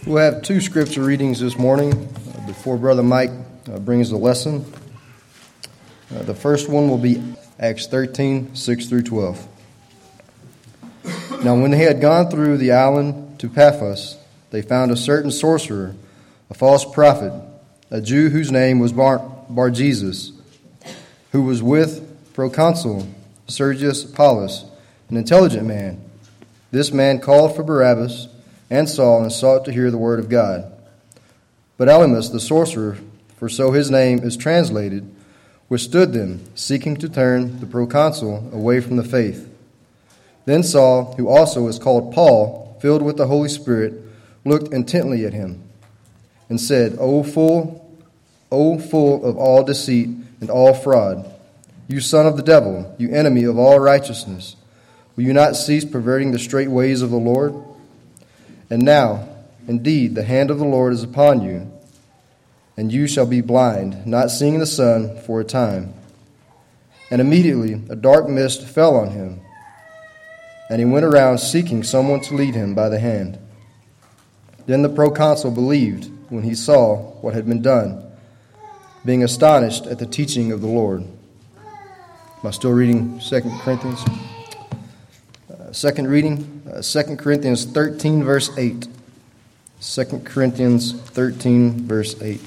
We'll have two scripture readings this morning before Brother Mike brings the lesson. The first one will be Acts 13, 6 through 12. Now when they had gone through the island to Paphos, they found a certain sorcerer, a false prophet, a Jew whose name was Bar-Jesus, who was with proconsul Sergius Paulus, an intelligent man. This man called for Barabbas and Saul and sought to hear the word of God. But Elymas the sorcerer, for so his name is translated, withstood them, seeking to turn the proconsul away from the faith. Then Saul, who also is called Paul, filled with the Holy Spirit, looked intently at him and said, O full of all deceit and all fraud, you son of the devil, you enemy of all righteousness, will you not cease perverting the straight ways of the Lord? And now, indeed, the hand of the Lord is upon you, and you shall be blind, not seeing the sun for a time. And immediately a dark mist fell on him, and he went around seeking someone to lead him by the hand. Then the proconsul believed when he saw what had been done, being astonished at the teaching of the Lord. Am I still reading 2 Corinthians? Second reading, 2 Corinthians 13, verse 8. 2 Corinthians 13, verse 8.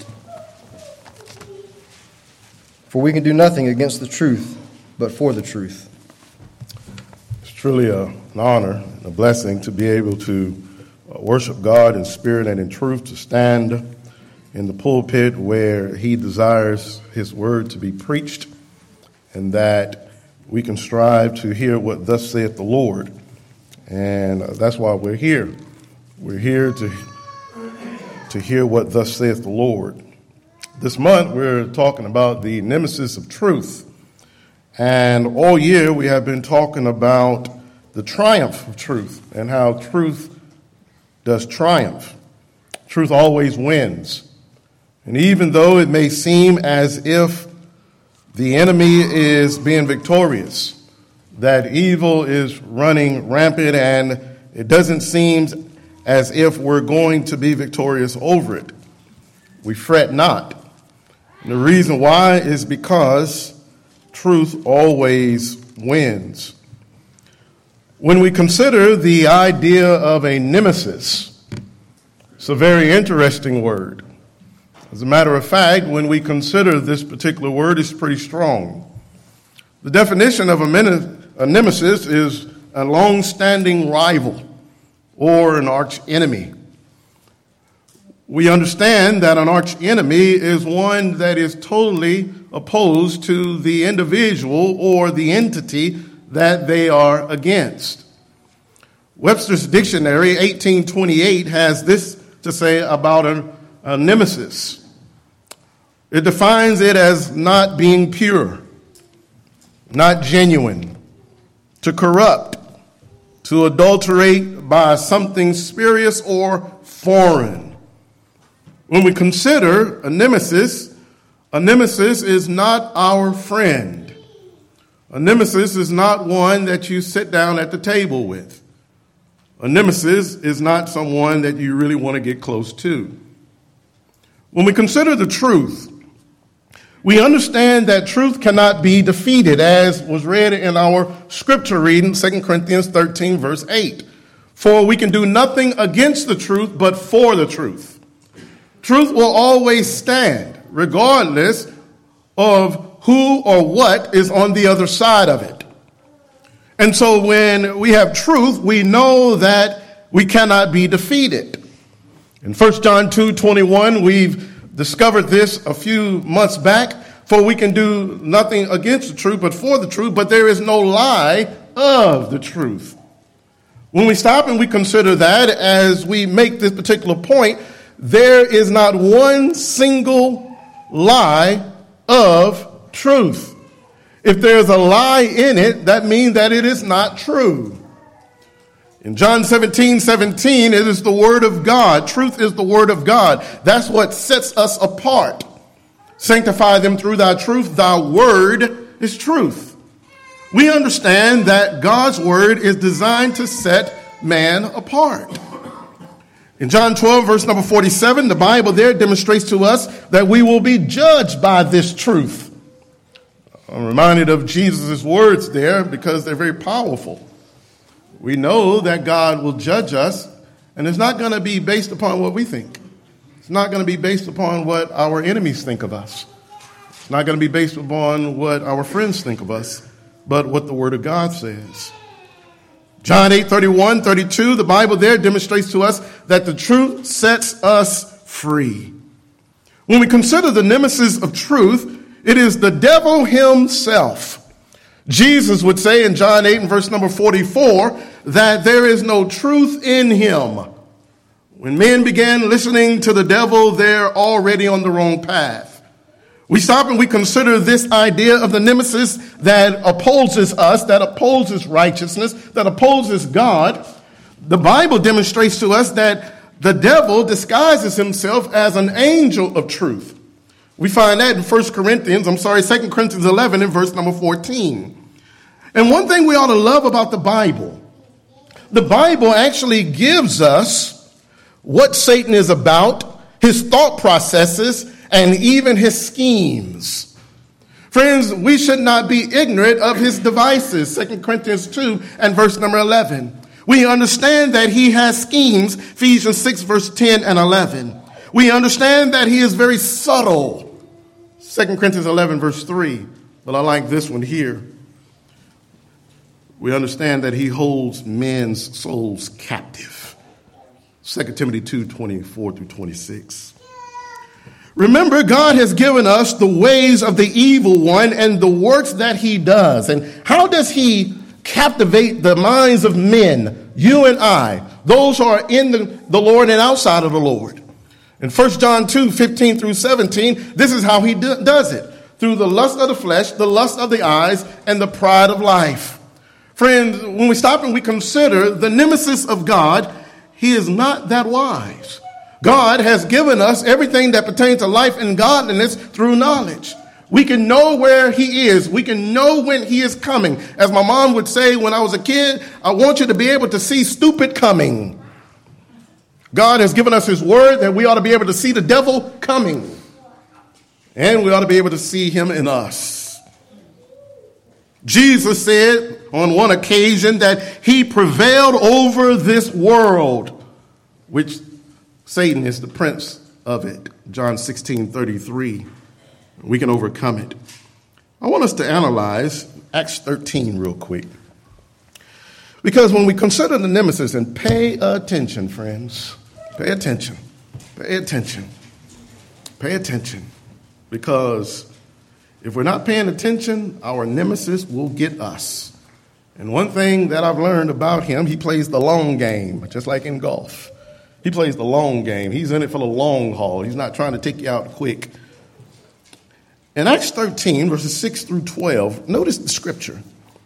For we can do nothing against the truth, but for the truth. It's truly an honor and a blessing to be able to worship God in spirit and in truth, to stand in the pulpit where He desires His word to be preached, and that we can strive to hear what thus saith the Lord. And that's why we're here. We're here to hear what thus saith the Lord. This month we're talking about the nemesis of truth. And all year we have been talking about the triumph of truth and how truth does triumph. Truth always wins. And even though it may seem as if the enemy is being victorious, that evil is running rampant, and it doesn't seem as if we're going to be victorious over it, we fret not. And the reason why is because truth always wins. When we consider the idea of a nemesis, it's a very interesting word. As a matter of fact, when we consider this particular word, it's pretty strong. The definition of a nemesis is a long-standing rival or an arch enemy. We understand that an arch enemy is one that is totally opposed to the individual or the entity that they are against. Webster's Dictionary, 1828, has this to say about a nemesis. It defines it as not being pure, not genuine, to corrupt, to adulterate by something spurious or foreign. When we consider a nemesis is not our friend. A nemesis is not one that you sit down at the table with. A nemesis is not someone that you really want to get close to. When we consider the truth, we understand that truth cannot be defeated, as was read in our scripture reading, 2 Corinthians 13, verse 8. For we can do nothing against the truth, but for the truth. Truth will always stand, regardless of who or what is on the other side of it. And so when we have truth, we know that we cannot be defeated. In 1 John 2:21, we've discovered this a few months back. For we can do nothing against the truth, but for the truth, but there is no lie of the truth. When we stop and we consider that as we make this particular point, there is not one single lie of truth. If there's a lie in it, that means that it is not true. In John 17:17, it is the word of God. Truth is the word of God. That's what sets us apart. Sanctify them through thy truth. Thy word is truth. We understand that God's word is designed to set man apart. In John 12, verse number 47, the Bible there demonstrates to us that we will be judged by this truth. I'm reminded of Jesus' words there because they're very powerful. We know that God will judge us, and it's not going to be based upon what we think. It's not going to be based upon what our enemies think of us. It's not going to be based upon what our friends think of us, but what the Word of God says. John 8, 31, 32, the Bible there demonstrates to us that the truth sets us free. When we consider the nemesis of truth, it is the devil himself. Jesus would say in John 8 and verse number 44 that there is no truth in him. When men began listening to the devil, they're already on the wrong path. We stop and we consider this idea of the nemesis that opposes us, that opposes righteousness, that opposes God. The Bible demonstrates to us that the devil disguises himself as an angel of truth. We find that in 2 Corinthians 11 and verse number 14. And one thing we ought to love about the Bible actually gives us what Satan is about, his thought processes, and even his schemes. Friends, we should not be ignorant of his devices. 2 Corinthians 2 and verse number 11. We understand that he has schemes. Ephesians 6 verse 10 and 11. We understand that he is very subtle. 2 Corinthians 11 verse 3. But I like this one here. We understand that he holds men's souls captive. 2 Timothy 2, 24 through 26. Remember, God has given us the ways of the evil one and the works that he does. And how does he captivate the minds of men, you and I, those who are in the Lord and outside of the Lord? In 1 John 2, 15 through 17, this is how he does it. Through the lust of the flesh, the lust of the eyes, and the pride of life. Friends, when we stop and we consider the nemesis of God, he is not that wise. God has given us everything that pertains to life and godliness through knowledge. We can know where he is. We can know when he is coming. As my mom would say when I was a kid, I want you to be able to see stupid coming. God has given us his word that we ought to be able to see the devil coming. And we ought to be able to see him in us. Jesus said on one occasion that he prevailed over this world, which Satan is the prince of it. John 16:33. We can overcome it. I want us to analyze Acts 13 real quick. Because when we consider the nemesis, and pay attention, friends, pay attention, pay attention, pay attention. Because if we're not paying attention, our nemesis will get us. And one thing that I've learned about him, he plays the long game, just like in golf. He plays the long game. He's in it for the long haul. He's not trying to take you out quick. In Acts 13, verses 6 through 12, notice the scripture.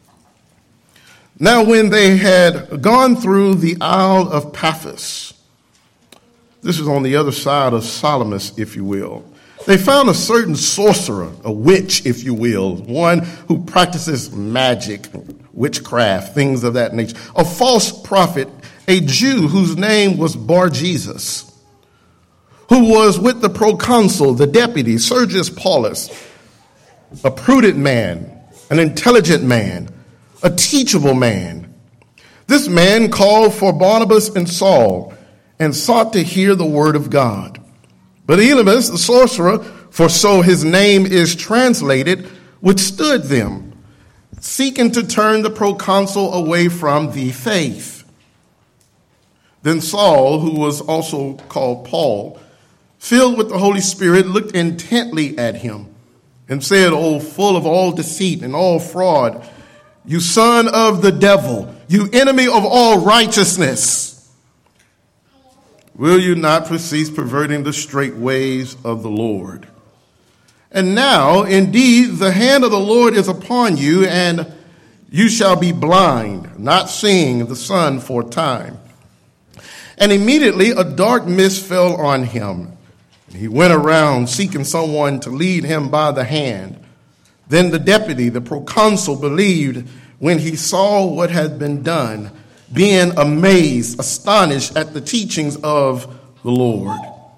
Now, when they had gone through the Isle of Paphos, this is on the other side of Salamis, if you will, they found a certain sorcerer, a witch, if you will, one who practices magic, witchcraft, things of that nature, a false prophet, a Jew whose name was Bar-Jesus, who was with the proconsul, the deputy, Sergius Paulus, a prudent man, an intelligent man, a teachable man. This man called for Barnabas and Saul and sought to hear the word of God. But Elymas, the sorcerer, for so his name is translated, withstood them, seeking to turn the proconsul away from the faith. Then Saul, who was also called Paul, filled with the Holy Spirit, looked intently at him and said, "O full of all deceit and all fraud, you son of the devil, you enemy of all righteousness, will you not cease perverting the straight ways of the Lord? And now, indeed, the hand of the Lord is upon you, and you shall be blind, not seeing the sun for a time." And immediately a dark mist fell on him. He went around seeking someone to lead him by the hand. Then the deputy, the proconsul, believed when he saw what had been done. being amazed, astonished at the teachings of the Lord.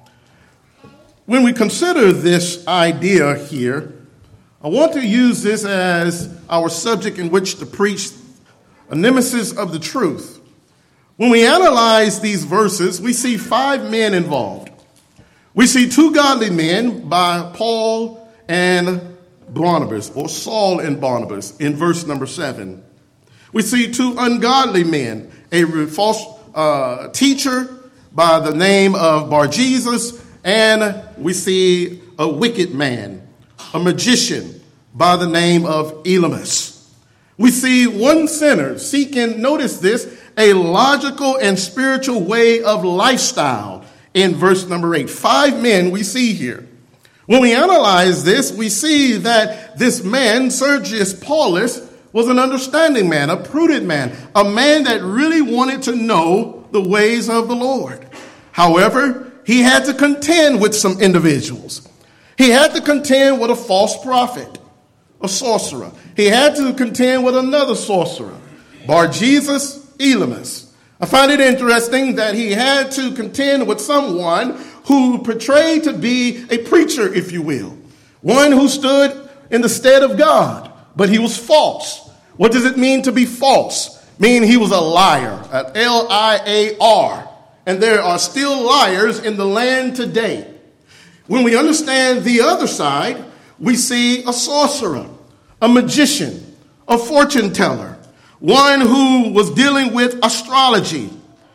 When we consider this idea here, I want to use this as our subject in which to preach a nemesis of the truth. When we analyze these verses, we see 5 men involved. We see 2 godly men by Paul and Barnabas, or Saul and Barnabas, in verse number 7. We see 2 ungodly men, a false teacher by the name of Bar-Jesus, and we see a wicked man, a magician by the name of Elymas. We see 1 sinner seeking, notice this, a logical and spiritual way of lifestyle in verse number 8. 5 men we see here. When we analyze this, we see that this man, Sergius Paulus, was an understanding man, a prudent man, a man that really wanted to know the ways of the Lord. However, he had to contend with some individuals. He had to contend with a false prophet, a sorcerer. He had to contend with another sorcerer, Bar-Jesus, Elymas. I find it interesting that he had to contend with someone who portrayed to be a preacher, if you will. One who stood in the stead of God, but he was false. What does it mean to be false? Meaning he was a liar, an L-I-A-R. And there are still liars in the land today. When we understand the other side, we see a sorcerer, a magician, a fortune teller, one who was dealing with astrology.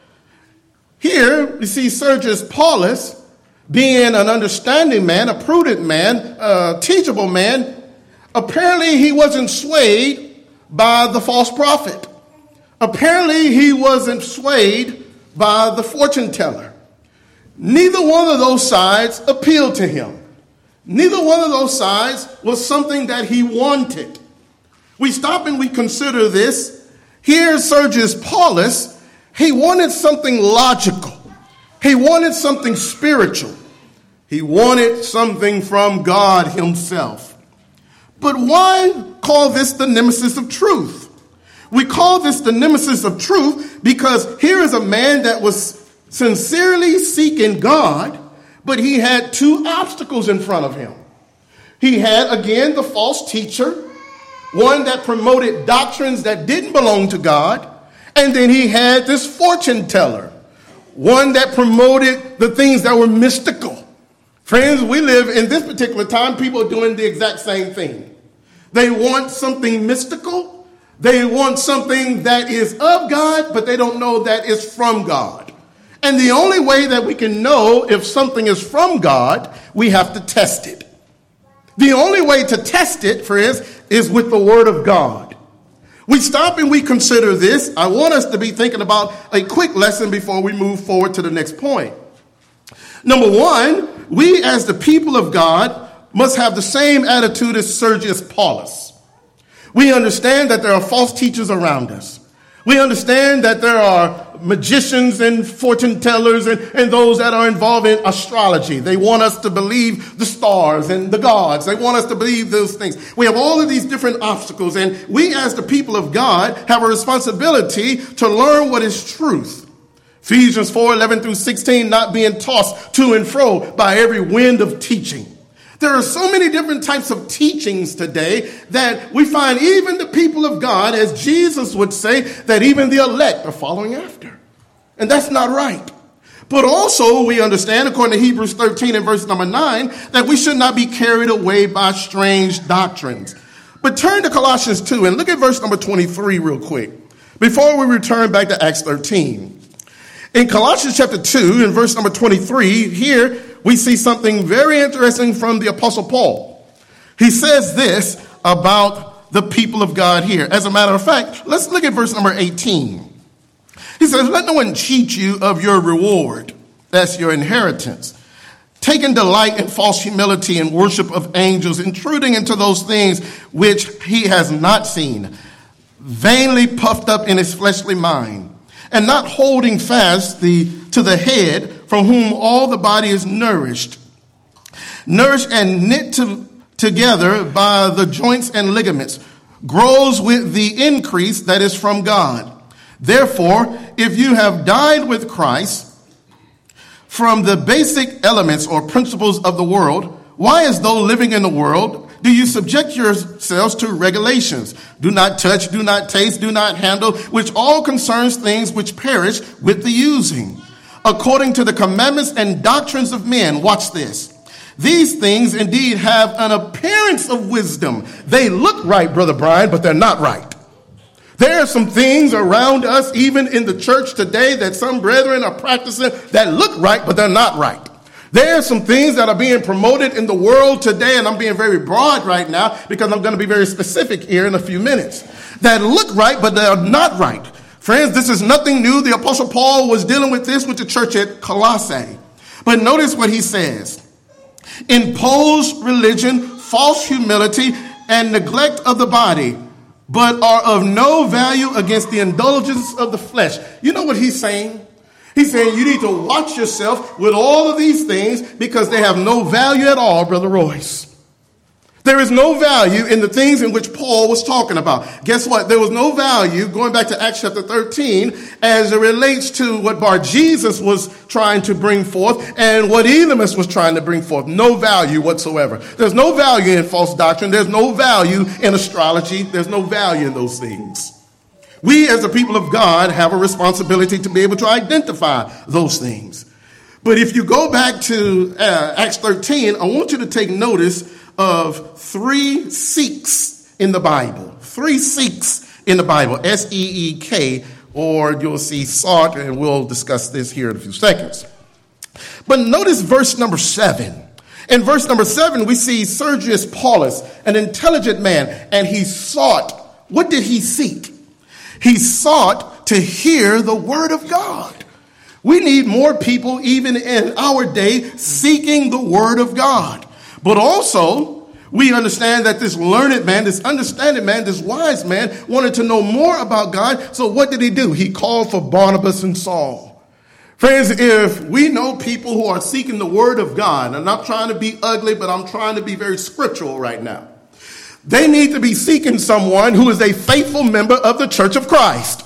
Here we see Sergius Paulus being an understanding man, a prudent man, a teachable man. Apparently he wasn't swayed by the false prophet. Apparently he wasn't swayed by the fortune teller. Neither one of those sides appealed to him. Neither one of those sides was something that he wanted. We stop and we consider this. Here, Sergius Paulus, he wanted something logical. He wanted something spiritual. He wanted something from God himself. But why call this the nemesis of truth? We call this the nemesis of truth because here is a man that was sincerely seeking God, but he had 2 obstacles in front of him. He had, again, the false teacher, one that promoted doctrines that didn't belong to God, and then he had this fortune teller, one that promoted the things that were mystical. Friends, we live in this particular time, people are doing the exact same thing. They want something mystical. They want something that is of God, but they don't know that it's from God. And the only way that we can know if something is from God, we have to test it. The only way to test it, friends, is with the Word of God. We stop and we consider this. I want us to be thinking about a quick lesson before we move forward to the next point. Number 1, we as the people of God must have the same attitude as Sergius Paulus. We understand that there are false teachers around us. We understand that there are magicians and fortune tellers and those that are involved in astrology. They want us to believe the stars and the gods. They want us to believe those things. We have all of these different obstacles, and we as the people of God have a responsibility to learn what is truth. Ephesians 4:11-16, not being tossed to and fro by every wind of teaching. There are so many different types of teachings today that we find even the people of God, as Jesus would say, that even the elect are following after. And that's not right. But also we understand, according to Hebrews 13 and verse number 9, that we should not be carried away by strange doctrines. But turn to Colossians 2 and look at verse number 23 real quick before we return back to Acts 13. In Colossians chapter 2 and verse number 23, here we see something very interesting from the Apostle Paul. He says this about the people of God here. As a matter of fact, let's look at verse number 18. He says, let no one cheat you of your reward. That's your inheritance. Taking delight in false humility and worship of angels, intruding into those things which he has not seen, vainly puffed up in his fleshly mind, and not holding fast to the head, from whom all the body is nourished and knit together by the joints and ligaments, grows with the increase that is from God. Therefore, if you have died with Christ from the basic elements or principles of the world, why, as though living in the world, do you subject yourselves to regulations? Do not touch, do not taste, do not handle, which all concerns things which perish with the using, according to the commandments and doctrines of men. Watch this. These things indeed have an appearance of wisdom. They look right, Brother Brian, but they're not right. There are some things around us, even in the church today, that some brethren are practicing that look right, but they're not right. There are some things that are being promoted in the world today, and I'm being very broad right now because I'm going to be very specific here in a few minutes, that look right, but they are not right. Friends, this is nothing new. The Apostle Paul was dealing with this with the church at Colossae. But notice what he says. Impose religion, false humility, and neglect of the body, but are of no value against the indulgence of the flesh. You know what he's saying? He's saying you need to watch yourself with all of these things because they have no value at all, Brother Royce. There is no value in the things in which Paul was talking about. Guess what? There was no value, going back to Acts chapter 13, as it relates to what Bar-Jesus was trying to bring forth and what Elymas was trying to bring forth. No value whatsoever. There's no value in false doctrine. There's no value in astrology. There's no value in those things. We, as the people of God, have a responsibility to be able to identify those things. But if you go back to Acts 13, I want you to take notice of 3 seeks in the Bible. 3 seeks in the Bible. S-E-E-K, or you'll see sought, and we'll discuss this here in a few seconds. But notice verse number 7. In verse number 7, we see Sergius Paulus, an intelligent man, and he sought. What did he seek? He sought to hear the word of God. We need more people, even in our day, seeking the word of God. But also, we understand that this learned man, this understanding man, this wise man wanted to know more about God. So what did he do? He called for Barnabas and Saul. Friends, if we know people who are seeking the word of God, and I'm not trying to be ugly, but I'm trying to be very scriptural right now. They need to be seeking someone who is a faithful member of the Church of Christ.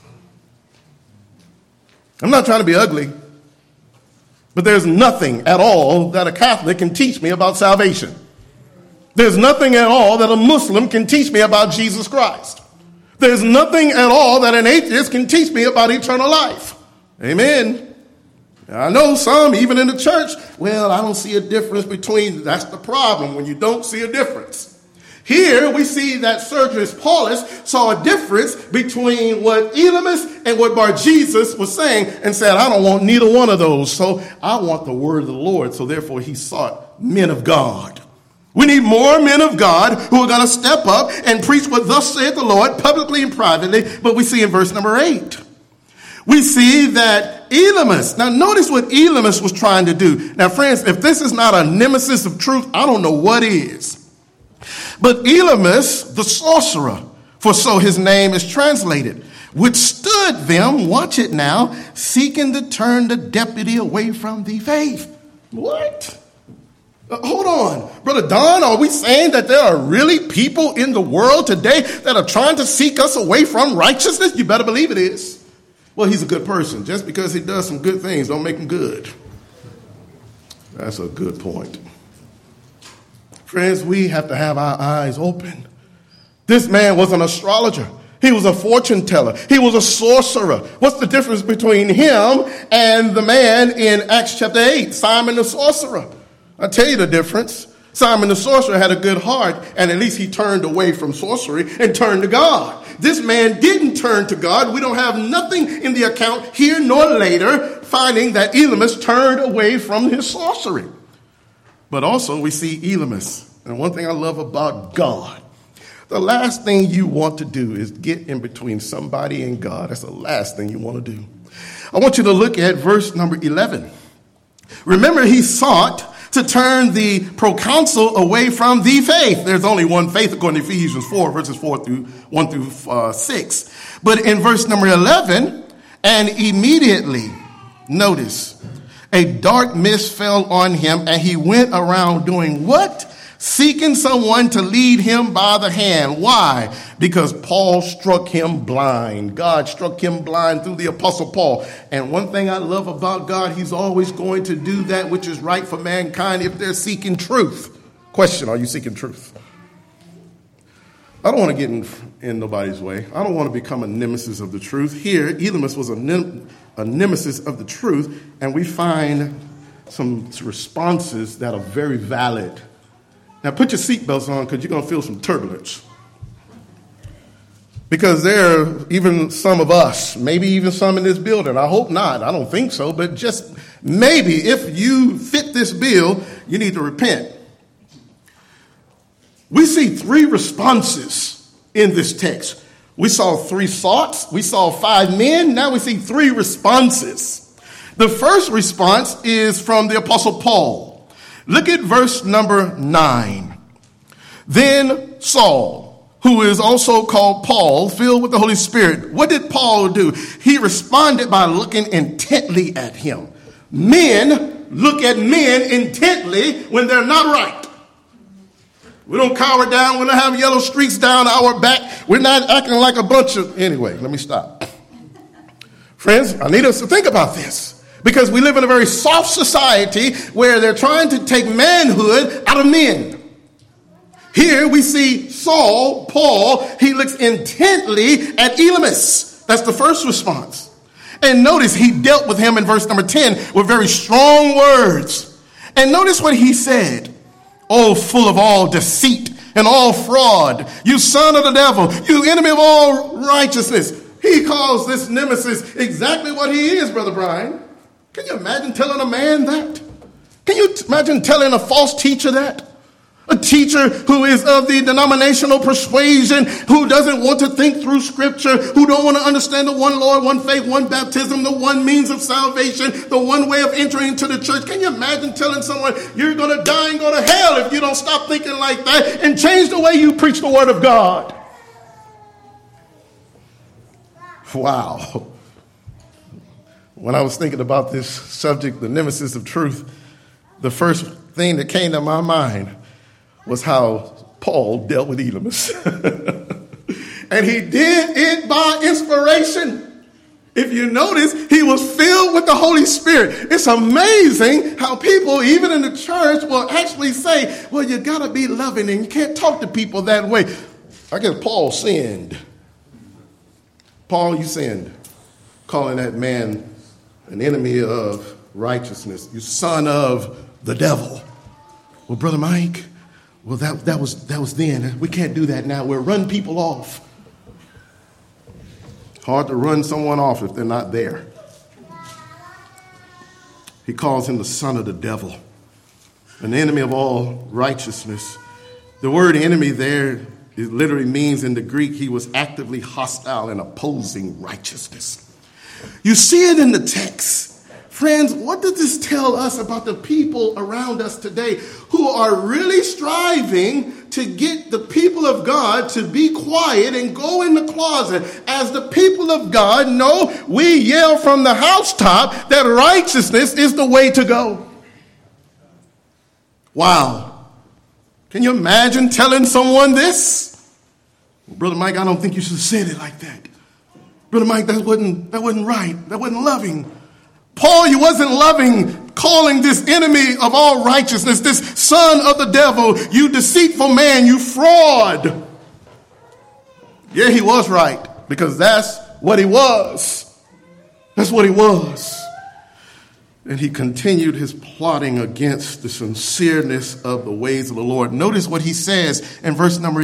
I'm not trying to be ugly, but there's nothing at all that a Catholic can teach me about salvation. There's nothing at all that a Muslim can teach me about Jesus Christ. There's nothing at all that an atheist can teach me about eternal life. Amen. I know some, even in the church, well, I don't see a difference between, that's the problem, when you don't see a difference. Here we see that Sergius Paulus saw a difference between what Elymas and what Bar-Jesus was saying and said, I don't want neither one of those, so I want the word of the Lord. So therefore he sought men of God. We need more men of God who are going to step up and preach what thus saith the Lord publicly and privately. But we see in verse number 8, we see that Elymas, now notice what Elymas was trying to do. Now friends, if this is not a nemesis of truth, I don't know what is. But Elymas, the sorcerer, for so his name is translated, withstood them, watch it now, seeking to turn the deputy away from the faith. What? Hold on. Brother Don, are we saying that there are really people in the world today that are trying to seek us away from righteousness? You better believe it is. Well, he's a good person. Just because he does some good things don't make him good. That's a good point. Friends, we have to have our eyes open. This man was an astrologer. He was a fortune teller. He was a sorcerer. What's the difference between him and the man in Acts chapter 8, Simon the sorcerer? I'll tell you the difference. Simon the sorcerer had a good heart, and at least he turned away from sorcery and turned to God. This man didn't turn to God. We don't have nothing in the account here nor later finding that Elymas turned away from his sorcery. But also we see Elymas. And one thing I love about God, the last thing you want to do is get in between somebody and God. That's the last thing you want to do. I want you to look at verse number 11. Remember, he sought to turn the proconsul away from the faith. There's only one faith according to Ephesians 4, verses 1 through 6. But in verse number 11, and immediately, notice, a dark mist fell on him, and he went around doing what? seeking someone to lead him by the hand. Why? Because Paul struck him blind. God struck him blind through the Apostle Paul. And one thing I love about God, he's always going to do that which is right for mankind if they're seeking truth. Question, are you seeking truth? I don't want to get in nobody's way. I don't want to become a nemesis of the truth. Here, Elymas was a nemesis of the truth, and we find some responses that are very valid. Now, put your seatbelts on because you're going to feel some turbulence. Because there are even some of us, maybe even some in this building. I hope not. I don't think so. But just maybe if you fit this bill, you need to repent. We see 3 responses in this text. We saw 3 thoughts. We saw 5 men. Now we see 3 responses. The first response is from the Apostle Paul. Look at verse number 9. Then Saul, who is also called Paul, filled with the Holy Spirit. What did Paul do? He responded by looking intently at him. Men look at men intently when they're not right. We don't cower down. We don't have yellow streaks down our back. We're not acting like a bunch of... Anyway, let me stop. Friends, I need us to think about this. Because we live in a very soft society where they're trying to take manhood out of men. Here we see Saul, Paul, he looks intently at Elymas. That's the first response. And notice he dealt with him in verse number 10 with very strong words. And notice what he said. Oh, full of all deceit and all fraud, you son of the devil, you enemy of all righteousness. He calls this nemesis exactly what he is, Brother Brian. Can you imagine telling a man that? Can you imagine telling a false teacher that? A teacher who is of the denominational persuasion, who doesn't want to think through scripture, who don't want to understand the one Lord, one faith, one baptism, the one means of salvation, the one way of entering into the church. Can you imagine telling someone you're going to die and go to hell if you don't stop thinking like that and change the way you preach the word of God? Wow. When I was thinking about this subject, the nemesis of truth, the first thing that came to my mind was how Paul dealt with Elymas. And he did it by inspiration. If you notice, he was filled with the Holy Spirit. It's amazing how people, even in the church, will actually say, well, you got to be loving and you can't talk to people that way. I guess Paul sinned. Paul, you sinned, calling that man an enemy of righteousness, you son of the devil. Well, Brother Mike, well, that was then. We can't do that now. We'll run people off. Hard to run someone off if they're not there. He calls him the son of the devil, an enemy of all righteousness. The word enemy there, it literally means in the Greek, he was actively hostile and opposing righteousness. You see it in the text. Friends, what does this tell us about the people around us today who are really striving to get the people of God to be quiet and go in the closet? As the people of God know, we yell from the housetop that righteousness is the way to go. Wow. Can you imagine telling someone this? Brother Mike, I don't think you should have said it like that. Brother Mike, that wasn't right. That wasn't loving. Paul, you wasn't loving, calling this enemy of all righteousness, this son of the devil, you deceitful man, you fraud. Yeah, he was right, because that's what he was. That's what he was. And he continued his plotting against the sincereness of the ways of the Lord. Notice what he says in verse number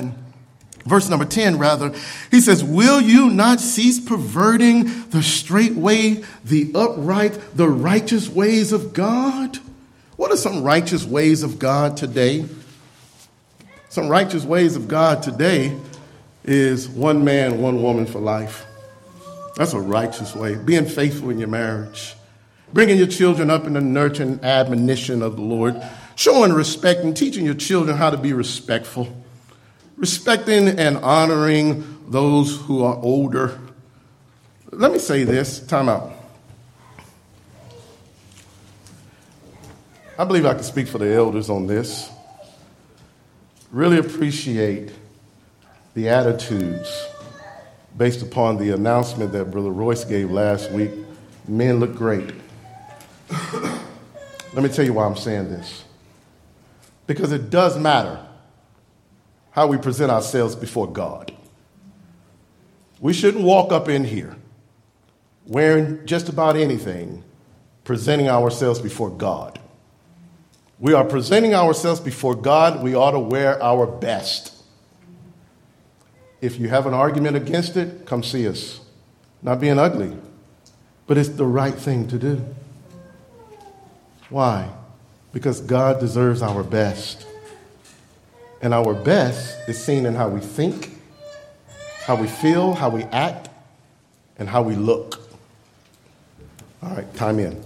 10 rather. He says, will you not cease perverting the straight way, the upright, the righteous ways of God? What are some righteous ways of God today? Some righteous ways of God today is one man, one woman for life. That's a righteous way. Being faithful in your marriage. Bringing your children up in the nurture and admonition of the Lord. Showing respect and teaching your children how to be respectful. Respecting and honoring those who are older. Let me say this. Time out. I believe I can speak for the elders on this. really appreciate the attitudes based upon the announcement that Brother Royce gave last week. Men look great. Let me tell you why I'm saying this. Because it does matter how we present ourselves before God. We shouldn't walk up in here wearing just about anything, presenting ourselves before God. We are presenting ourselves before God. We ought to wear our best. If you have an argument against it, come see us. Not being ugly, but it's the right thing to do. Why? Because God deserves our best. And our best is seen in how we think, how we feel, how we act, and how we look. All right, time in.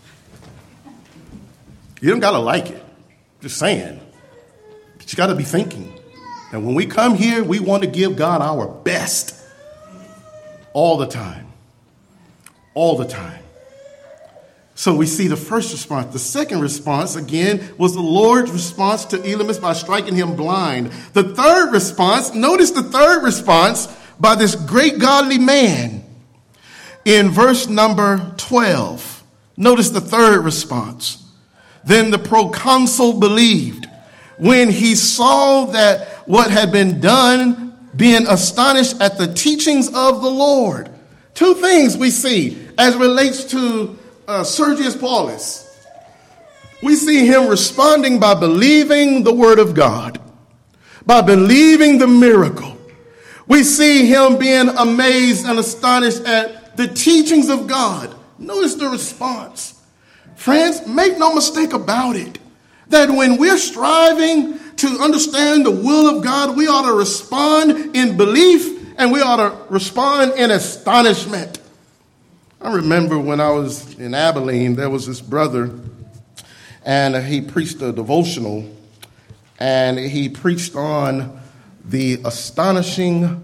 You don't got to like it. Just saying. But you got to be thinking. And when we come here, we want to give God our best. All the time. All the time. So we see the first response. The second response, again, was the Lord's response to Elymas by striking him blind. The third response, notice the third response by this great godly man in verse number 12. Notice the third response. Then the proconsul believed when he saw that what had been done, being astonished at the teachings of the Lord. Two things we see as relates to Sergius Paulus. We see him responding by believing the word of God, by believing the miracle. We see him being amazed and astonished at the teachings of God. Notice the response. Friends, make no mistake about it, that when we're striving to understand the will of God, we ought to respond in belief and we ought to respond in astonishment. I remember when I was in Abilene, there was this brother, and he preached a devotional, and he preached on the astonishment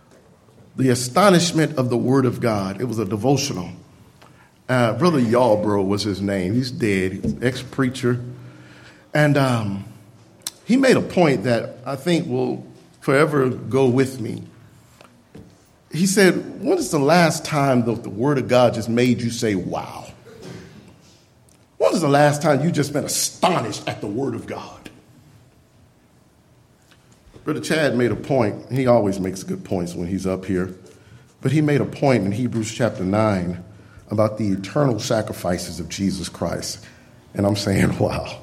of the Word of God. It was a devotional. Brother Yarbrough was his name. He's dead. He's an ex-preacher. And he made a point that I think will forever go with me. He said, when is the last time the Word of God just made you say, wow? When was the last time you just been astonished at the Word of God? Brother Chad made a point. He always makes good points when he's up here. But he made a point in Hebrews chapter 9 about the eternal sacrifices of Jesus Christ. And I'm saying, wow.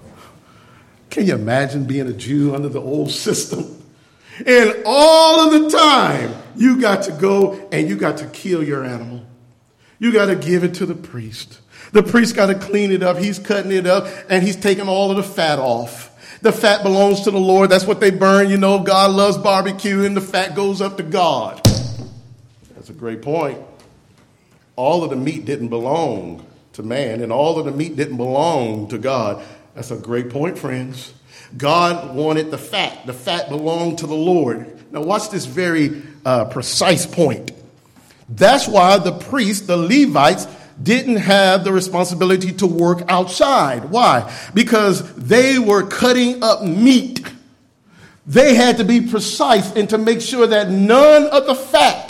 Can you imagine being a Jew under the old system? And all of the time, you got to go and you got to kill your animal. You got to give it to the priest. The priest got to clean it up. He's cutting it up and he's taking all of the fat off. The fat belongs to the Lord. That's what they burn. You know, God loves barbecue and the fat goes up to God. That's a great point. All of the meat didn't belong to man and all of the meat didn't belong to God. That's a great point, friends. God wanted the fat. The fat belonged to the Lord. Now watch this very precise point. That's why the priests, the Levites, didn't have the responsibility to work outside. Why? Because they were cutting up meat. They had to be precise and to make sure that none of the fat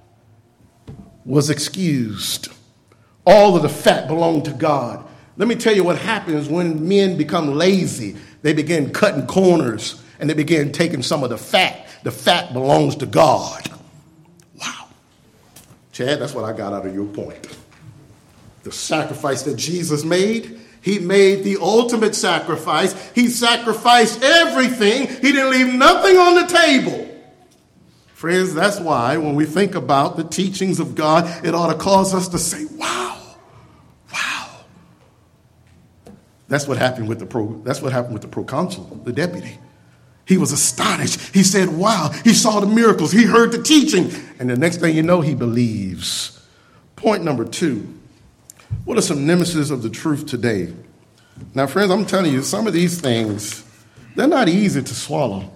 was excused. All of the fat belonged to God. Let me tell you what happens when men become lazy. They begin cutting corners and they begin taking some of the fat. The fat belongs to God. Wow. Chad, that's what I got out of your point. The sacrifice that Jesus made, he made the ultimate sacrifice. He sacrificed everything. He didn't leave nothing on the table. Friends, that's why when we think about the teachings of God, it ought to cause us to say, wow, wow. That's what happened with the proconsul, the deputy. He was astonished. He said, wow, he saw the miracles. He heard the teaching. And the next thing you know, he believes. Point number 2. What are some nemesis of the truth today? Now, friends, I'm telling you, some of these things, they're not easy to swallow.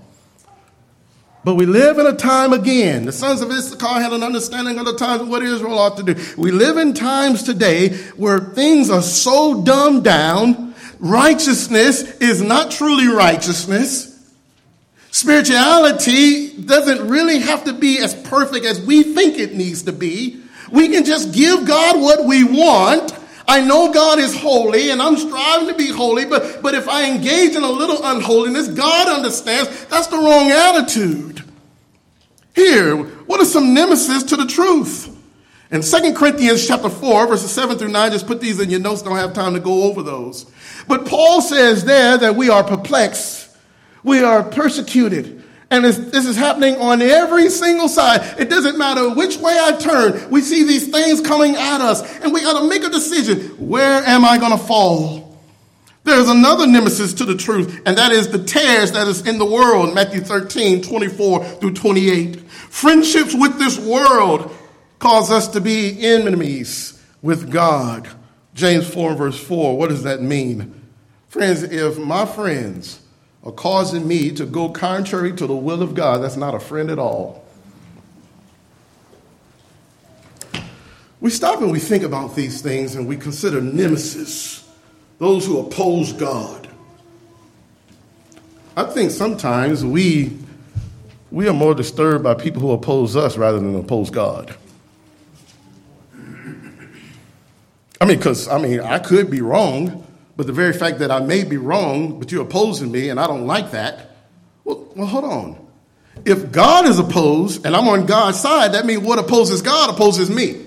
But we live in a time again. The sons of Issachar had an understanding of the times of what Israel ought to do. We live in times today where things are so dumbed down. Righteousness is not truly righteousness. Spirituality doesn't really have to be as perfect as we think it needs to be. We can just give God what we want. I know God is holy and I'm striving to be holy, but if I engage in a little unholiness, God understands that's the wrong attitude. Here, what are some nemesis to the truth? In 2 Corinthians chapter 4, verses 7 through 9, just put these in your notes, don't have time to go over those. But Paul says there that we are perplexed, we are persecuted, and this is happening on every single side. It doesn't matter which way I turn, we see these things coming at us, and we got to make a decision. Where am I going to fall? There's another nemesis to the truth, and that is the tares that is in the world, Matthew 13, 24 through 28. Friendships with this world cause us to be enemies with God. James 4 verse 4, what does that mean? Friends, if my friends are causing me to go contrary to the will of God, that's not a friend at all. We stop and we think about these things and we consider nemesis, those who oppose God. I think sometimes we are more disturbed by people who oppose us rather than oppose God. I could be wrong, but the very fact that I may be wrong, but you're opposing me and I don't like that, well, hold on. If God is opposed and I'm on God's side, that means what opposes God opposes me.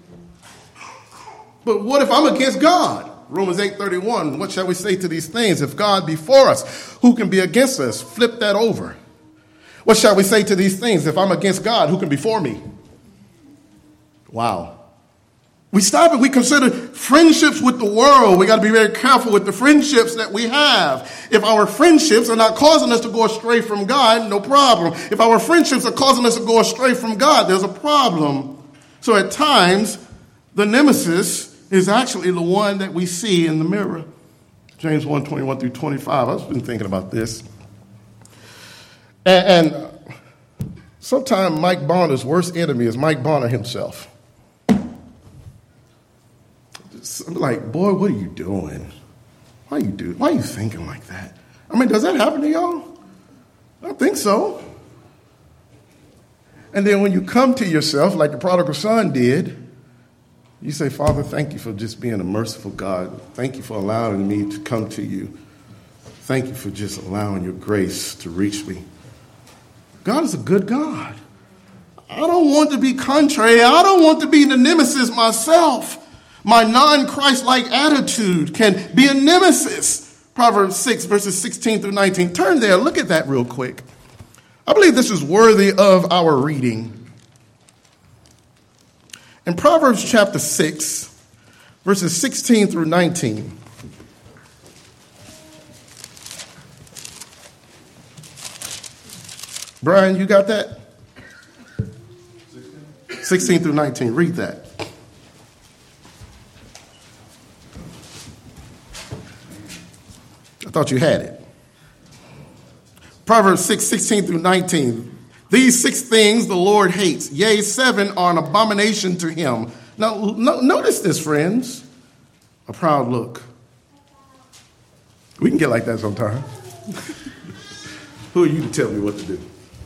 But what if I'm against God? Romans 8:31, what shall we say to these things? If God be for us, who can be against us? Flip that over. What shall we say to these things? If I'm against God, who can be for me? Wow. We stop and we consider friendships with the world. We got to be very careful with the friendships that we have. If our friendships are not causing us to go astray from God, no problem. If our friendships are causing us to go astray from God, there's a problem. So at times, the nemesis is actually the one that we see in the mirror. James 1:21 through 25. I've been thinking about this. And sometimes Mike Bonner's worst enemy is Mike Bonner himself. I'm like, boy, what are you doing? Why are you thinking like that? I mean, does that happen to y'all? I don't think so. And then when you come to yourself, like the prodigal son did, you say, Father, thank you for just being a merciful God. Thank you for allowing me to come to you. Thank you for just allowing your grace to reach me. God is a good God. I don't want to be contrary. I don't want to be the nemesis myself. My non-Christ-like attitude can be a nemesis. Proverbs 6, verses 16 through 19. Turn there. Look at that real quick. I believe this is worthy of our reading. In Proverbs chapter 6, verses 16 through 19. Brian, you got that? 16 through 19. Read that. I thought you had it. Proverbs 6, 16 through 19. These 6 things the Lord hates. Yea, 7 are an abomination to him. Now, notice this, friends. A proud look. We can get like that sometime. Who are you to tell me what to do?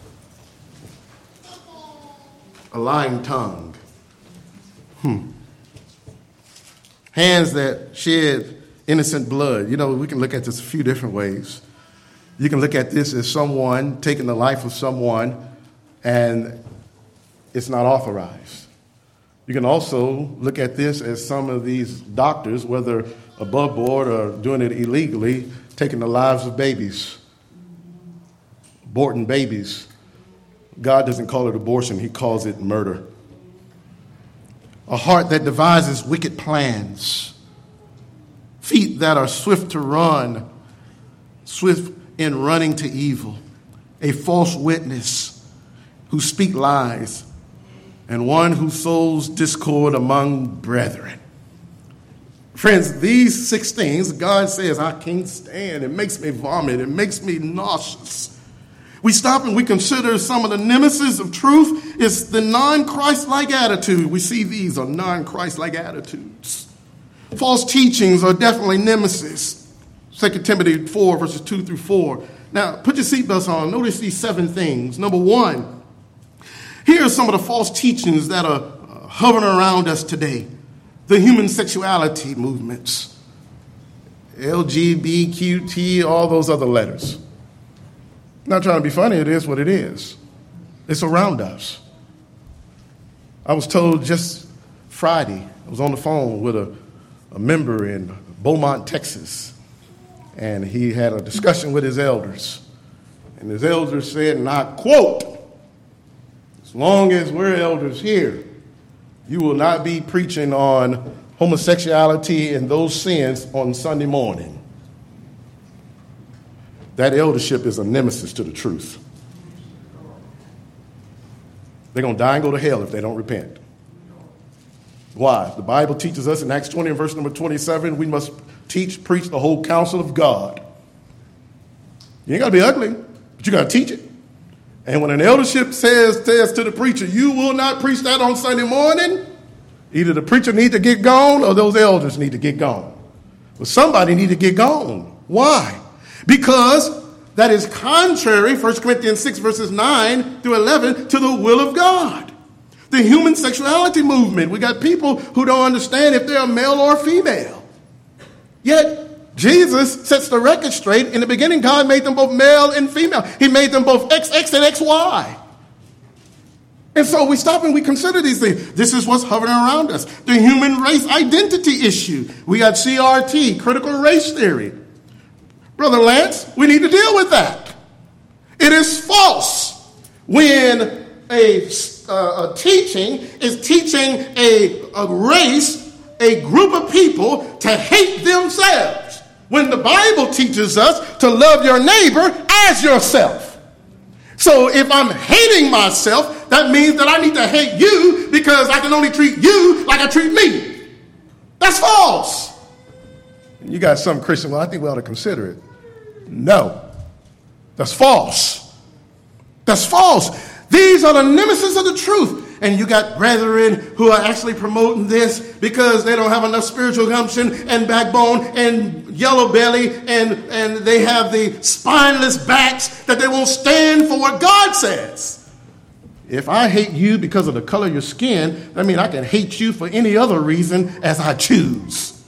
A lying tongue. Hands that shed innocent blood. You know, we can look at this a few different ways. You can look at this as someone taking the life of someone and it's not authorized. You can also look at this as some of these doctors, whether above board or doing it illegally, taking the lives of babies, aborting babies. God doesn't call it abortion, he calls it murder. A heart that devises wicked plans. Feet that are swift to run, swift in running to evil. A false witness who speak lies, and one who sows discord among brethren. Friends, these 6 things, God says, I can't stand. It makes me vomit. It makes me nauseous. We stop and we consider some of the nemesis of truth. It's the non-Christ-like attitude. We see these are non-Christ-like attitudes. False teachings are definitely nemesis. 2 Timothy 4, verses 2 through 4. Now, put your seatbelts on. Notice these 7 things. Number 1, here are some of the false teachings that are hovering around us today. The human sexuality movements, LGBTQ, all those other letters. Not trying to be funny, it is what it is. It's around us. I was told just Friday, I was on the phone with a member in Beaumont, Texas, and he had a discussion with his elders. And his elders said, and I quote, "As long as we're elders here, you will not be preaching on homosexuality and those sins on Sunday morning." That eldership is a nemesis to the truth. They're going to die and go to hell if they don't repent. Why? The Bible teaches us in Acts 20 and verse number 27, we must preach the whole counsel of God. You ain't got to be ugly, but you got to teach it. And when an eldership says to the preacher, you will not preach that on Sunday morning, either the preacher needs to get gone or those elders need to get gone. Well, somebody need to get gone. Why? Because that is contrary, 1 Corinthians 6 verses 9 through 11, to the will of God. The human sexuality movement. We got people who don't understand if they're male or female. Yet, Jesus sets the record straight. In the beginning, God made them both male and female. He made them both XX and XY. And so we stop and we consider these things. This is what's hovering around us. The human race identity issue. We got CRT, critical race theory. Brother Lance, we need to deal with that. It is false when a teaching is teaching a race, a group of people to hate themselves, when the Bible teaches us to love your neighbor as yourself. So if I'm hating myself, that means that I need to hate you because I can only treat you like I treat me. That's false. You got some Christian, well, I think we ought to consider it. No, that's false. That's false. These are the nemesis of the truth. And you got brethren who are actually promoting this because they don't have enough spiritual gumption and backbone and yellow belly and they have the spineless backs that they won't stand for what God says. If I hate you because of the color of your skin, that means I can hate you for any other reason as I choose.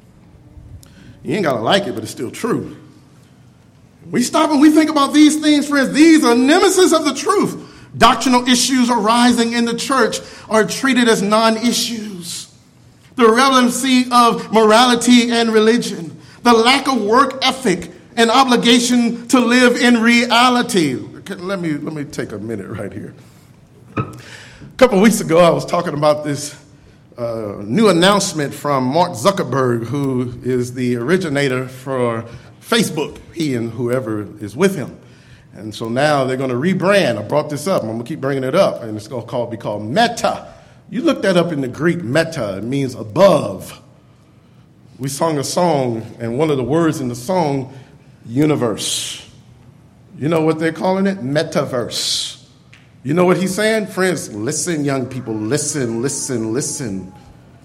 You ain't got to like it, but it's still true. We stop and we think about these things, friends. These are nemesis of the truth. Doctrinal issues arising in the church are treated as non-issues. The relevancy of morality and religion, the lack of work ethic and obligation to live in reality. Let me take a minute right here. A couple of weeks ago, I was talking about this new announcement from Mark Zuckerberg, who is the originator for Facebook, he and whoever is with him. And so now they're going to rebrand. I brought this up. I'm going to keep bringing it up. And it's going to be called Meta. You look that up in the Greek, Meta. It means above. We sung a song, and one of the words in the song, universe. You know what they're calling it? Metaverse. You know what he's saying? Friends, listen, young people. Listen, listen, listen.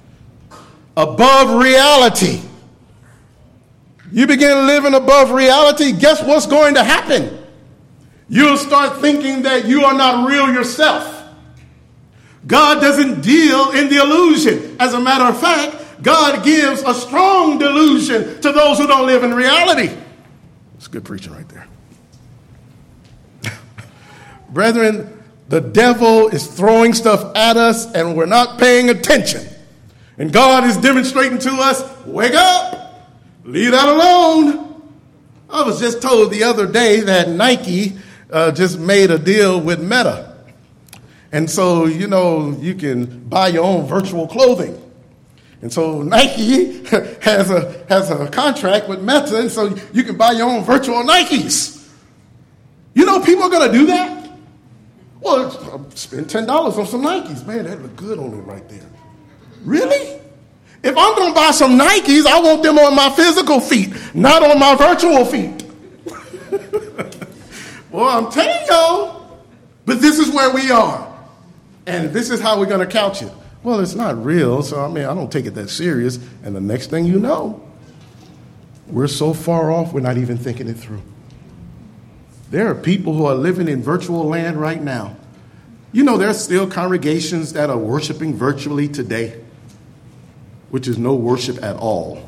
Above reality. You begin living above reality, guess what's going to happen? You'll start thinking that you are not real yourself. God doesn't deal in the illusion. As a matter of fact, God gives a strong delusion to those who don't live in reality. It's good preaching right there. Brethren, the devil is throwing stuff at us and we're not paying attention. And God is demonstrating to us, wake up. Leave that alone. I was just told the other day that Nike just made a deal with Meta. And so, you can buy your own virtual clothing. And so Nike has a contract with Meta, and so you can buy your own virtual Nikes. You know people are going to do that? Well, spend $10 on some Nikes. Man, that look good on it right there. Really? If I'm going to buy some Nikes, I want them on my physical feet, not on my virtual feet. Well, I'm telling y'all, but this is where we are. And this is how we're going to couch it. Well, it's not real, so I don't take it that serious. And the next thing you know, we're so far off, we're not even thinking it through. There are people who are living in virtual land right now. You know, there are still congregations that are worshiping virtually today, which is no worship at all.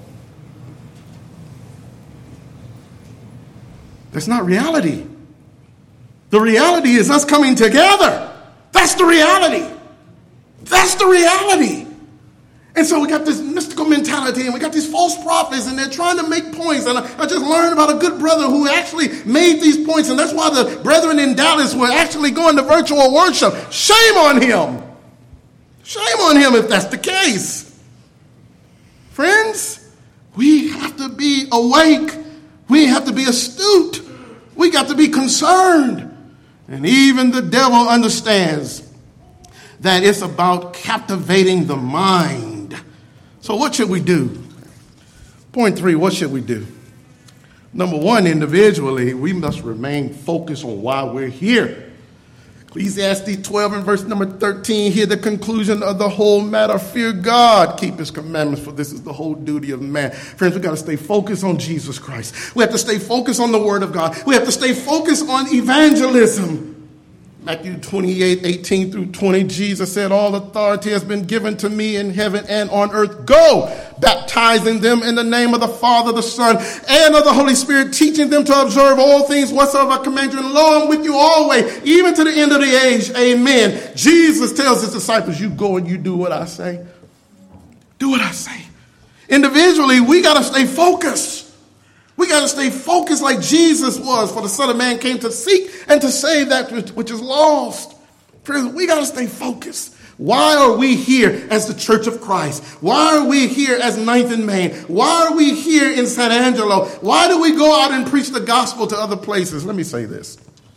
That's not reality. The reality is us coming together. That's the reality. That's the reality. And so we got this mystical mentality, and we got these false prophets, and they're trying to make points. And I just learned about a good brother who actually made these points, and that's why the brethren in Dallas were actually going to virtual worship. Shame on him. Shame on him if that's the case. Friends, we have to be awake. We have to be astute. We got to be concerned. And even the devil understands that it's about captivating the mind. So what should we do? Point 3, what should we do? Number 1, individually, we must remain focused on why we're here. Ecclesiastes 12 and verse number 13, hear the conclusion of the whole matter. Fear God, keep his commandments, for this is the whole duty of man. Friends, we got to stay focused on Jesus Christ. We have to stay focused on the word of God. We have to stay focused on evangelism. Matthew 28, 18 through 20, Jesus said, all authority has been given to me in heaven and on earth. Go, baptizing them in the name of the Father, the Son, and of the Holy Spirit, teaching them to observe all things whatsoever I command you. And lo, I'm with you always, even to the end of the age. Amen. Jesus tells his disciples, you go and you do what I say. Do what I say. Individually, we got to stay focused. We got to stay focused like Jesus was, for the Son of Man came to seek and to save that which is lost. Friends, we got to stay focused. Why are we here as the Church of Christ? Why are we here as Ninth and Main? Why are we here in San Angelo? Why do we go out and preach the gospel to other places? Let me say this.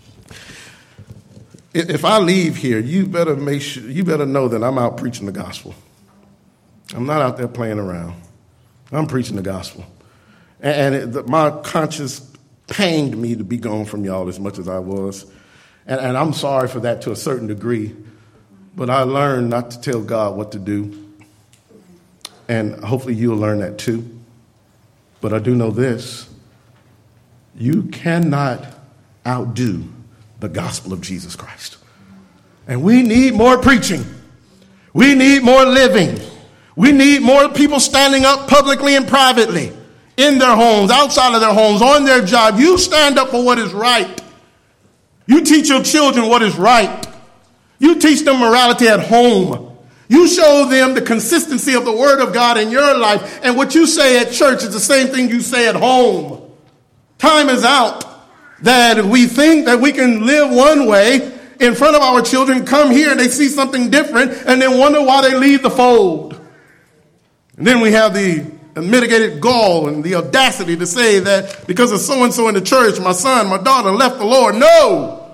If I leave here, you better know that I'm out preaching the gospel. I'm not out there playing around. I'm preaching the gospel. And my conscience pained me to be gone from y'all as much as I was. And I'm sorry for that to a certain degree. But I learned not to tell God what to do. And hopefully you'll learn that too. But I do know this. You cannot outdo the gospel of Jesus Christ. And we need more preaching. We need more living. We need more people standing up publicly and privately. In their homes, outside of their homes, on their job. You stand up for what is right. You teach your children what is right. You teach them morality at home. You show them the consistency of the word of God in your life. And what you say at church is the same thing you say at home. Time is out that we think that we can live one way in front of our children, come here and they see something different, and then wonder why they leave the fold. And then we have the mitigated gall and the audacity to say that because of so-and-so in the church, my son, my daughter left the Lord. No.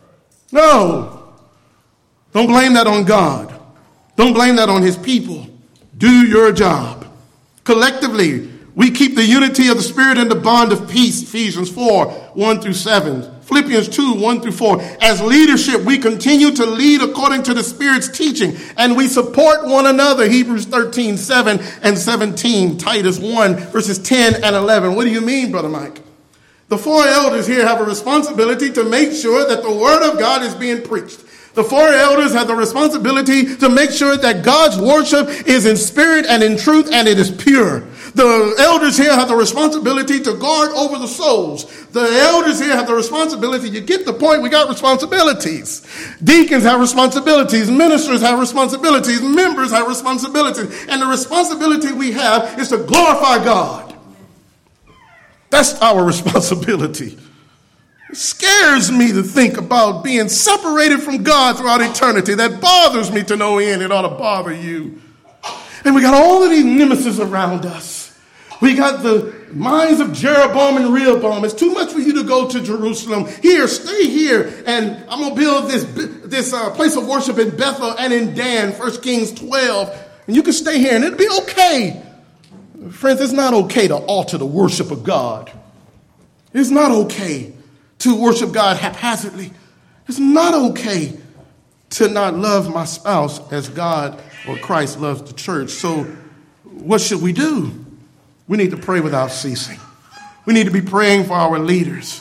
Don't blame that on God. Don't blame that on his people. Do your job. Collectively, we keep the unity of the Spirit and the bond of peace, Ephesians 4, 1 through 7. Philippians 2, 1 through 4. As leadership, we continue to lead according to the Spirit's teaching, and we support one another, Hebrews 13, 7 and 17, Titus 1, verses 10 and 11. What do you mean, Brother Mike? The 4 elders here have a responsibility to make sure that the Word of God is being preached. The 4 elders have the responsibility to make sure that God's worship is in spirit and in truth, and it is pure. The elders here have the responsibility to guard over the souls. The elders here have the responsibility. You get the point. We got responsibilities. Deacons have responsibilities. Ministers have responsibilities. Members have responsibilities. And the responsibility we have is to glorify God. That's our responsibility. It scares me to think about being separated from God throughout eternity. That bothers me to no end. It ought to bother you. And we got all of these nemesis around us. We got the minds of Jeroboam and Rehoboam. It's too much for you to go to Jerusalem. Here, stay here. And I'm going to build this place of worship in Bethel and in Dan, 1 Kings 12. And you can stay here and it'll be okay. Friends, it's not okay to alter the worship of God. It's not okay to worship God haphazardly. It's not okay to not love my spouse as God or Christ loves the church. So what should we do? We need to pray without ceasing. We need to be praying for our leaders.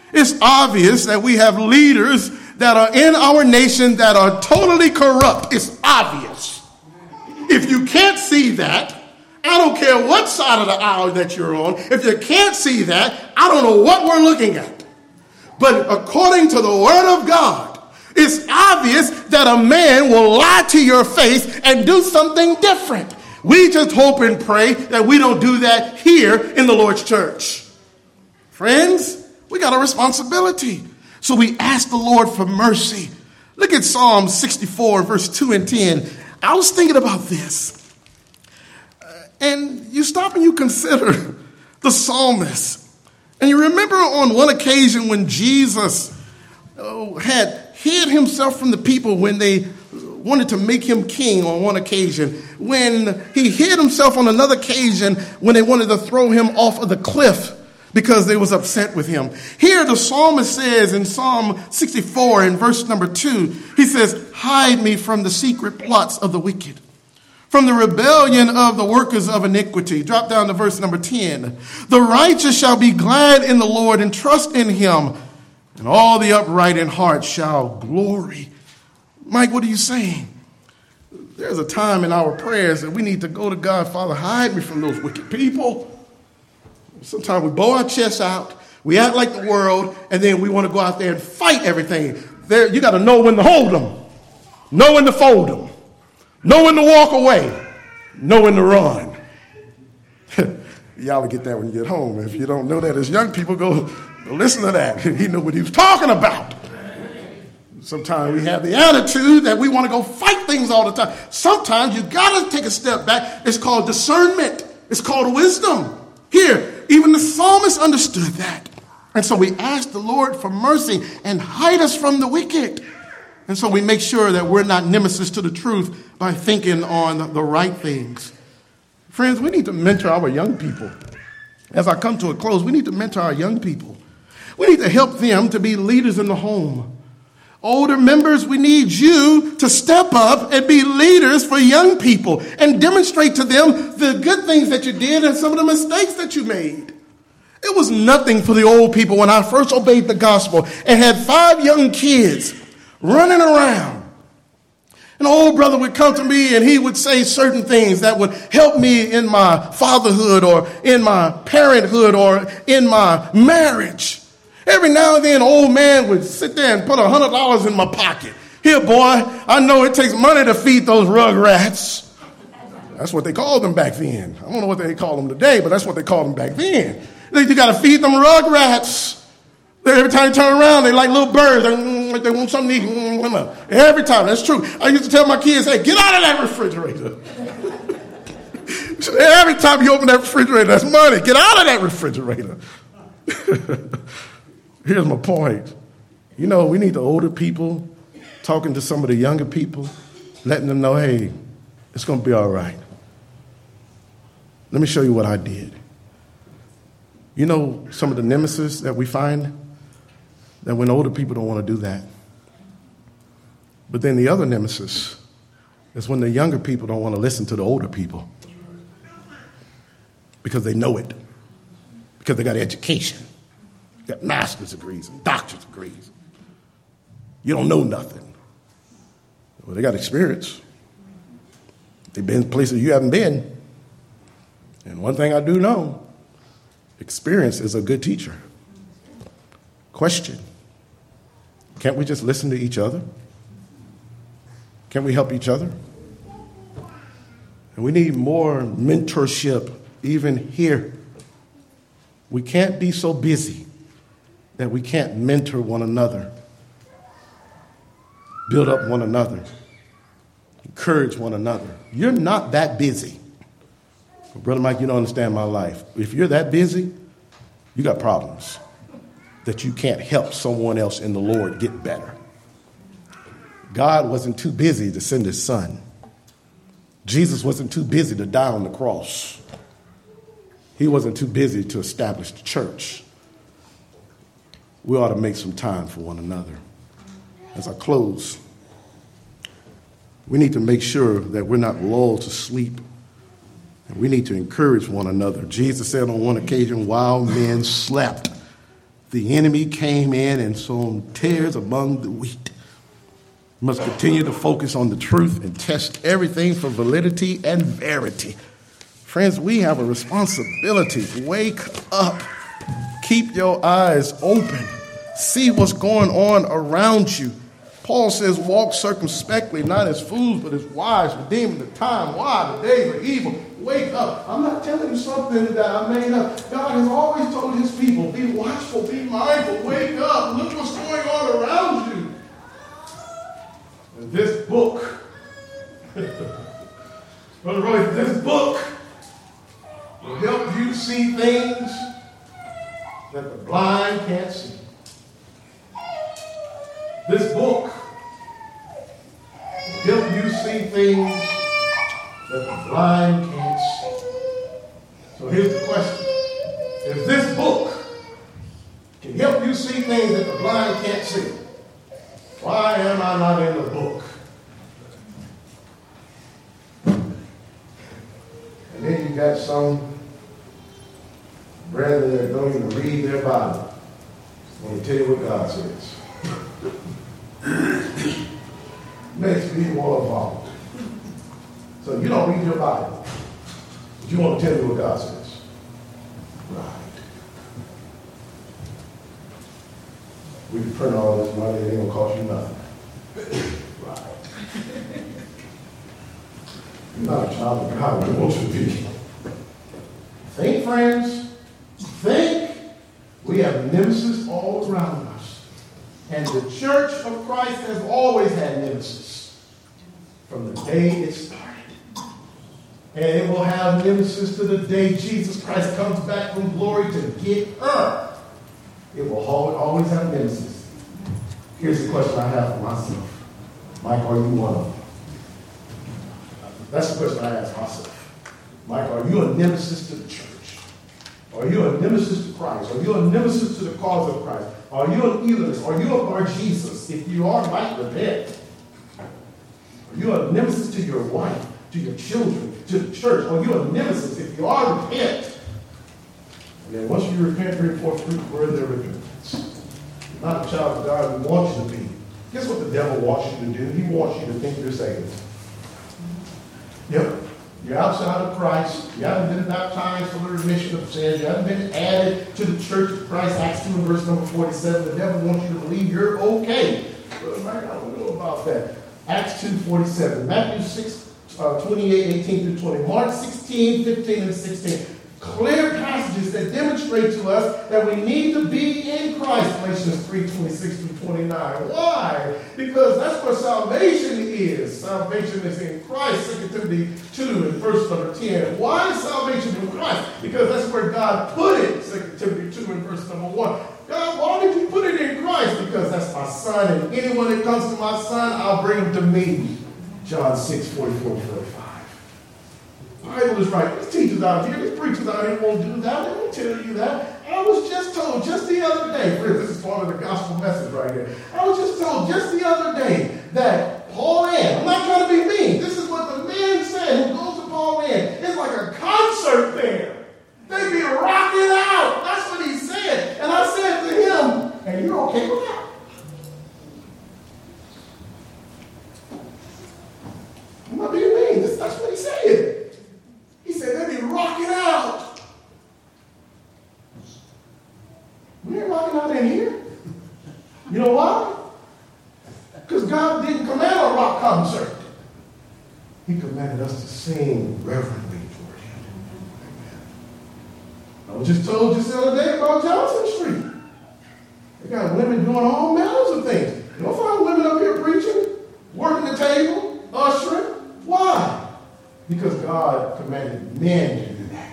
It's obvious that we have leaders that are in our nation that are totally corrupt. It's obvious. If you can't see that, I don't care what side of the aisle that you're on. If you can't see that, I don't know what we're looking at. But according to the word of God, it's obvious that a man will lie to your face and do something different. We just hope and pray that we don't do that here in the Lord's church. Friends, we got a responsibility. So we ask the Lord for mercy. Look at Psalm 64, verse 2 and 10. I was thinking about this. And you stop and you consider the psalmist. And you remember on one occasion when Jesus had hid himself from the people when they wanted to make him king on one occasion. When he hid himself on another occasion when they wanted to throw him off of the cliff because they was upset with him. Here the psalmist says in Psalm 64 in verse number 2, he says, hide me from the secret plots of the wicked, from the rebellion of the workers of iniquity. Drop down to verse number 10. The righteous shall be glad in the Lord and trust in him, and all the upright in heart shall glory. Mike, what are you saying? There's a time in our prayers that we need to go to God, Father, hide me from those wicked people. Sometimes we bow our chests out, we act like the world, and then we want to go out there and fight everything. There, you got to know when to hold them, know when to fold them, know when to walk away, know when to run. Y'all will get that when you get home. If you don't know that as young people, go listen to that. He knew what he was talking about. Sometimes we have the attitude that we want to go fight things all the time. Sometimes you got to take a step back. It's called discernment. It's called wisdom. Here, even the psalmist understood that. And so we ask the Lord for mercy and hide us from the wicked. And so we make sure that we're not nemesis to the truth by thinking on the right things. Friends, we need to mentor our young people. As I come to a close, we need to mentor our young people. We need to help them to be leaders in the home. Older members, we need you to step up and be leaders for young people and demonstrate to them the good things that you did and some of the mistakes that you made. It was nothing for the old people when I first obeyed the gospel and had 5 young kids running around. An old brother would come to me and he would say certain things that would help me in my fatherhood or in my parenthood or in my marriage. Every now and then, an old man would sit there and put $100 in my pocket. Here, boy, I know it takes money to feed those rugrats. That's what they called them back then. I don't know what they call them today, but that's what they called them back then. You got to feed them rugrats. Every time you turn around, they like little birds. They want something to eat. Every time, that's true. I used to tell my kids, hey, get out of that refrigerator. Every time you open that refrigerator, that's money. Get out of that refrigerator. Here's my point. You know, we need the older people talking to some of the younger people, letting them know, hey, it's going to be all right. Let me show you what I did. You know, some of the nemesis that we find, that when older people don't want to do that. But then the other nemesis is when the younger people don't want to listen to the older people because they know it, because they got education. Got master's degrees and doctor's degrees. You don't know nothing. Well, they got experience. They've been places you haven't been. And one thing I do know, experience is a good teacher. Question. Can't we just listen to each other? Can't we help each other? And we need more mentorship even here. We can't be so busy that we can't mentor one another, build up one another, encourage one another. You're not that busy. Brother Mike, you don't understand my life. If you're that busy, you got problems that you can't help someone else in the Lord get better. God wasn't too busy to send his son. Jesus wasn't too busy to die on the cross. He wasn't too busy to establish the church. We ought to make some time for one another. As I close, we need to make sure that we're not lulled to sleep. And we need to encourage one another. Jesus said on one occasion, while men slept, the enemy came in and sown tares among the wheat. We must continue to focus on the truth and test everything for validity and verity. Friends, we have a responsibility. Wake up. Keep your eyes open. See what's going on around you. Paul says, walk circumspectly, not as fools, but as wise, redeeming the time. Why? The days are evil. Wake up. I'm not telling you something that I made up. God has always told his people, be watchful, be mindful, wake up. Look what's going on around you. And this book, Brother Roy, this book will help you see things that the blind can't see. This book will help you see things that the blind can't see. So here's the question. If this book can help you see things that the blind can't see, why am I not in the book? And then you got some brethren that don't even read their Bible when they tell you what God says. Makes me more involved. So you don't read your Bible, but you want to tell me what God says. Right. We can print all this money, it ain't gonna cost you nothing. Right. You're not a child of God, we want you to be. Think, friends. Think. We have nemesis all around us. And the Church of Christ has always had nemesis from the day it started. And it will have nemesis to the day Jesus Christ comes back from glory to get her. It will always have nemesis. Here's the question I have for myself. Mike, are you one of them? That's the question I ask myself. Mike, are you a nemesis to the church? Are you a nemesis to Christ? Are you a nemesis to the cause of Christ? Are you an Elamist? Are you a Bar-Jesus? If you are, Mike, repent. Are you a nemesis to your wife, to your children, to the church? Are you a nemesis? If you are, repent. And then once you repent, bring forth fruit worthy of repentance. You're not a child of God who wants you to be. Guess what the devil wants you to do? He wants you to think you're saved. Yep. You're outside of Christ. You haven't been baptized for the remission of sins. You haven't been added to the church of Christ. Acts 2 and verse number 47. The devil wants you to believe you're okay. But Mike, I don't know about that. Acts 2:47. Matthew 6:28-18 through 20. Mark 16:15 and 16. Clear passages that demonstrate to us that we need to be in Christ. Galatians 3:26 through 29. Why? Because that's where salvation is. Salvation is in Christ. 2 Timothy 2 and verse number 10. Why is salvation in Christ? Because that's where God put it. 2 Timothy 2 and verse number 1. God, why did you put it in Christ? Because that's my son, and anyone that comes to my son, I'll bring him to me. John 6:44-45. The Bible is right. These teachers out here, these preachers out here won't do that. They won't tell you that. I was just told just the other day, friends, this is part of the gospel message right here. I was just told just the other day that Paul Ann, I'm not trying to be mean, this is what the man said who goes to Paul Ann. It's like a concert there. They be rocking out. That's what he said. And I said to him, and you're okay with that? I'm not being mean. That's what he said. He said, they be rocking out. We ain't rocking out in here. You know why? Because God didn't command a rock concert. He commanded us to sing reverently toward him. Amen. I was just told just the other day about Johnson Street. They got women doing all manners of things. You don't find women up here preaching, working the table, ushering. Why? Because God commanded men to do that.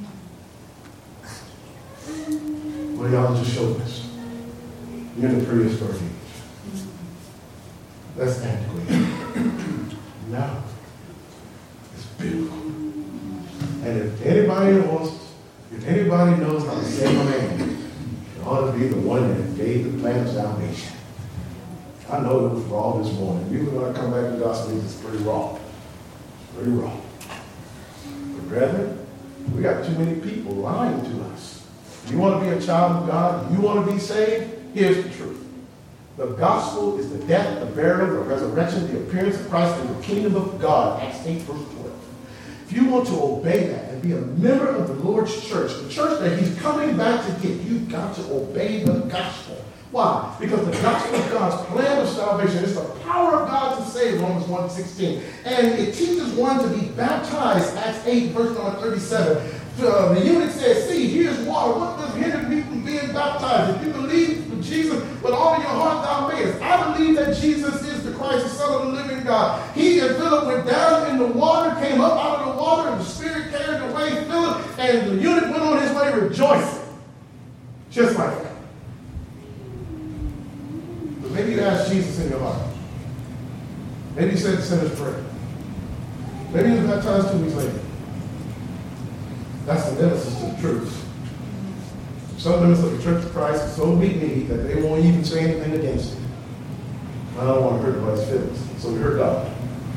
Well, y'all just showed us. You're in the prehistoric age. That's antiquated. No. It's biblical. And if anybody knows how to save a man, it ought to be the one that gave the plan of salvation. I know it was raw this morning. Even when I come back to the gospel, it's pretty raw. Pretty raw. But brethren, we got too many people lying to us. You want to be a child of God? You want to be saved? Here's the truth. The gospel is the death, the burial, the resurrection, the appearance of Christ, and the kingdom of God. Acts 8, verse 12. If you want to obey that and be a member of the Lord's church, the church that he's coming back to get, you've got to obey the gospel. Why? Because the gospel is God's plan of salvation. It's the power of God to save, Romans 1:16. And it teaches one to be baptized, Acts 8, verse number 37. The eunuch says, see, here's water. What does hinder me from being baptized? If you believe in Jesus with all of your heart, thou mayest. I believe that Jesus is the Christ, the Son of the living God. He and Philip went down in the water, came up out of the water, and the Spirit carried away Philip, and the eunuch went on his way rejoicing. Just like that. But maybe you ask Jesus in your heart. Maybe you said the sinner's prayer. Maybe you was baptized 2 weeks later. That's the nemesis to the truth. Some members of the Church of Christ are so weak-kneed that they won't even say anything against it. I don't want to hurt anybody's feelings, so we hurt God.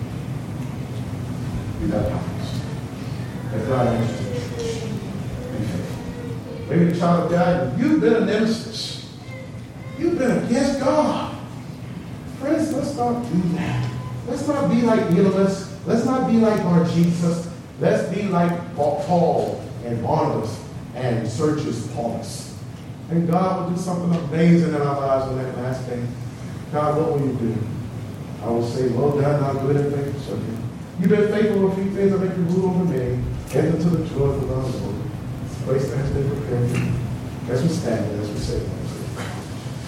Be baptized. As God answers to the church. Be faithful. Maybe the child of God, you've been a nemesis. You've been against God. Friends, let's not do that. Let's not be like Elimas. Let's not be like Lord Jesus. Let's be like Paul and Barnabas and Sergius Paulus. And God will do something amazing in our lives on that last day. God, what will you do? I will say, well done, thou good and faithful servant. You've been faithful with a few things, I make you rule over me. Enter to the joy of the Lord. Place that has been prepared for you. As we stand, as we say,